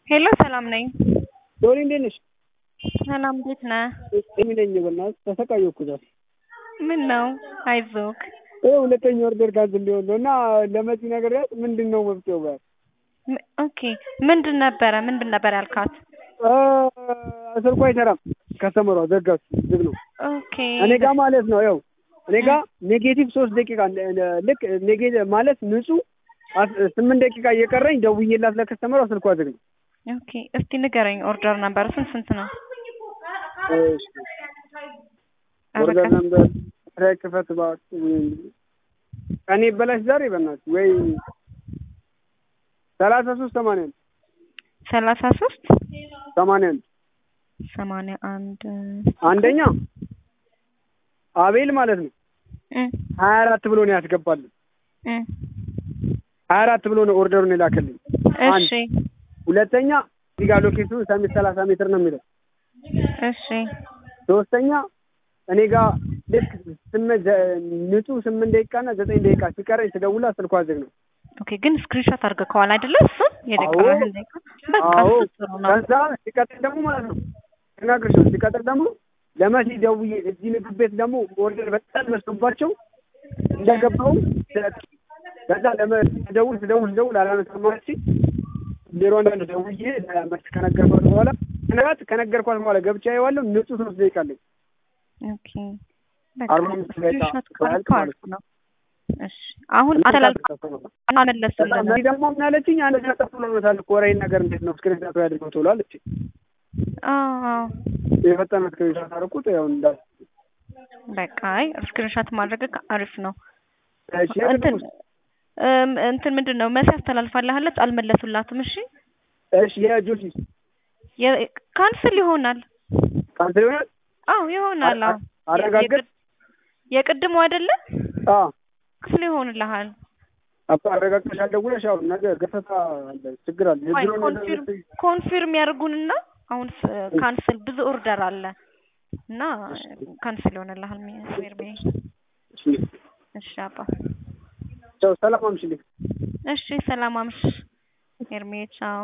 ሄሎ ሰላም ነኝ። ዶሪ እንዴት ነሽ? ሰላም እንዴት ነህ? ነኝ በእናትህ ተሰቃየሁ እኮ ዛሬ። ምን ነው? አይዞክ። ሁለተኛ ኦርደር ካንስል ሊሆን ነው እና ለመሲ ነግሬያት ምንድነው መፍትሄው ጋር ኦኬ ምንድን ነበር ያልካት? ስልኳ አይሰራም። ከስተመሯ ዘጋች፣ ዝግ ነው። ኦኬ እኔ ጋር ማለት ነው ያው እኔ ጋር ኔጌቲቭ 3 ደቂቃ ልክ ኔጌቲቭ ማለት ንጹህ 8 ደቂቃ እየቀረኝ ደውዬላት ለከስተመሯ ስልኳ ዝግ ነው። ኦኬ እስቲ ንገረኝ ኦርደር ነበር ስንት ነው? እሺ ኦርደር ነበር ክፈት ባክ እኔ በላሽ ዛሬ በእናትህ ወይ 33 81 አንደኛ አቤል ማለት ነው 24 ብሎ ነው ያስገባልን 24 ብሎ ነው ኦርደሩን የላከልኝ። እሺ ሁለተኛ እዚህ ጋር ሎኬሽኑ 30 ሜትር ነው የሚለው። እሺ ሶስተኛ እኔ ጋር ልክ ንጹህ 8 ደቂቃና 9 ደቂቃ ሲቀረኝ ስደውላ ስልኳ ዝግ ነው። ኦኬ ግን ስክሪንሾት አድርገህ ከዋል አይደለ? እሱ የደቀረህን ደቂቃ በቃ እሱ ነው። ከዛ ሲቀጥል ደግሞ ማለት ነው ተናግረሽ ሲቀጥል ደግሞ ለመሲ ደውዬ እዚህ ምግብ ቤት ደግሞ ኦርደር በጣም መስሎባቸው እንደገባው ከዛ ስደውል አላነሳም ማለት ዜሮ አንድ ደውዬ ለመሲ ከነገርኳት በኋላ ገብቻ ያየዋለሁ ንጹህ 3 ደቂቃ አለኝ። ኦኬ በቃ ስክሪንሾት ካርድ ነው። እሺ አሁን አመለስልኝ። እኔ ደግሞ ምን አለችኝ? አንድ ነገር ብሎታል እኮ ወሬን ነገር እንዴት ነው ስክሪንሾት ያድርገው ተብሎ አለች። የፈጠነ ስክሪንሾት አድርጉት ያው እንዳል በቃ ስክሪንሾት ማድረግ አሪፍ ነው። እሺ እንትን ምንድነው መሲ አስተላልፋለች አልመለሱላትም። እሺ የጆሲ ካንስል ይሆናል። አዎ ይሆናል። አረጋግጥ የቅድሙ አይደለ? ካንስል ይሆንልሃል። አረጋግጠሻል ደውለሽ አሁን ነገር ገፈታ አለ ችግር አለ። ኮንፊርም ያርጉንና አሁን ካንስል ብዙ ኦርደር አለ እና ካንስል ይሆንልሃል። እሺ አባ ሰላም አምሽልኝ። እሺ ሰላም አምሽ ኤርሜ ቻው።